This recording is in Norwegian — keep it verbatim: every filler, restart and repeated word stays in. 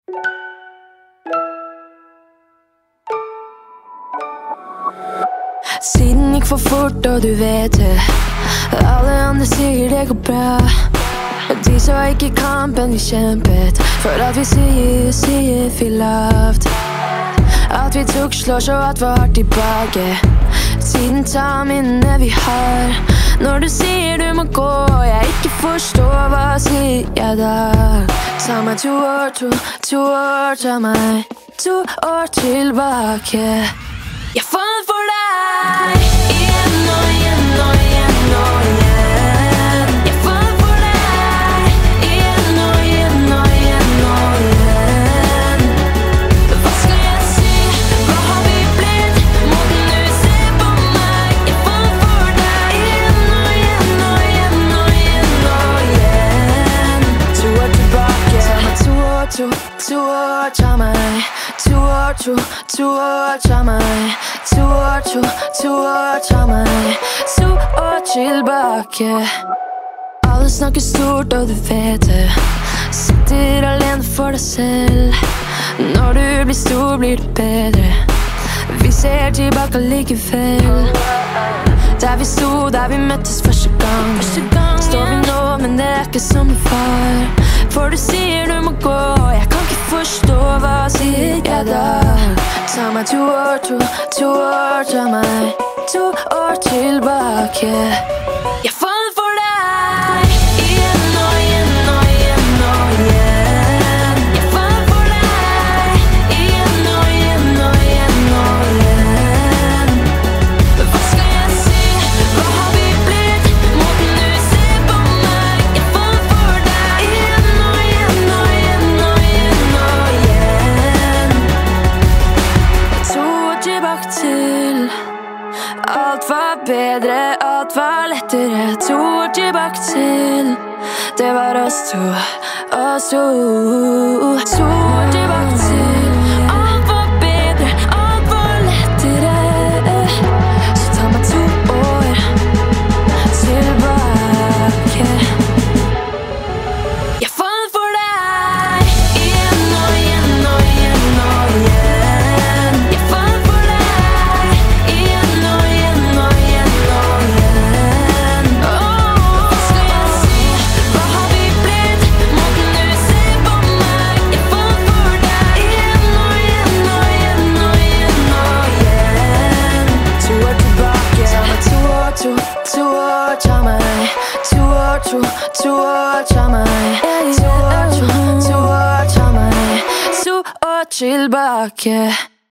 Tiden gikk for fort, og du vet det. Alle andre sier det går bra. De så ikke kampen vi kjempet, for at vi sier, sier vi lavt. At vi tok slås og at vi har tilbake. Tiden tar minnene vi har. Når du sier du må gå, og jeg ikke forstår, hva sier jeg da? Ta meg to år, to, to år, ta meg to år tilbake. Jeg falt for deg igjen og igjen og igjen og igjen. Jeg falt for deg igjen og igjen og igjen og igjen. Hva skal jeg si? Hva har vi blitt? Måten du ser på meg. Jeg falt for deg igjen og igjen og igjen og igjen og igjen. To år tilbake. Ta meg to år, to, to år, ta meg to år, to, to år, ta meg to år, to, to år, ta meg to år tilbake. Alle snakker stort, og du vet det. Sitter alene for deg selv. Når du blir stor, blir det bedre. Vi ser tilbake likevel. Der vi sto, der vi møttes første gang. Står vi nå, men det er ikke som det var. For du sier du må gå, og jeg kan ikke forstå, hva sier jeg da? Ta meg to år, to, to år, ta meg to år tilbake. Jeg falt for deg igjen og igjen og igjen og igjen. Jeg falt for deg igjen og igjen og igjen og igjen. Hva skal jeg si? Hva har vi blitt? Måten du ser på meg. Jeg falt for deg igjen og igjen og igjen og igjen og igjen. To år tilbake til alt var bedre, alt var lettere. To år tilbake til det var oss to, oss to. To år tilbake til alt var bedre, alt var lettere. Så ta meg to år tilbake. Jeg falt for deg igjen og igjen og igjen og igjen. Jeg falt for deg igjen og igjen og igjen og igjen. Åh, hva skal jeg si? Hva har vi blitt? Måten du ser på meg. Jeg falt for deg igjen og igjen og igjen og igjen og igjen. To år tilbake. Ta meg to år, to, to år, ta meg to år, to, to år, ta meg to år, to, to år, ta meg to år tilbake.